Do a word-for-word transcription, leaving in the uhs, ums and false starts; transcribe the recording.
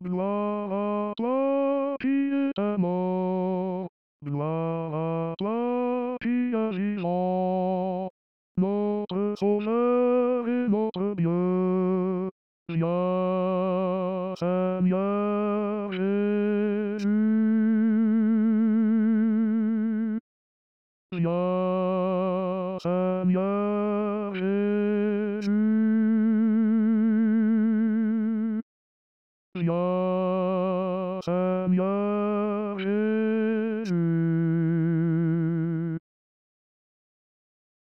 Gloire à toi qui es mort, gloire à toi qui es vivant, notre Sauveur et notre Dieu. Viens, Seigneur Jésus. Viens, Seigneur Jésus. Viens, Seigneur Jésus.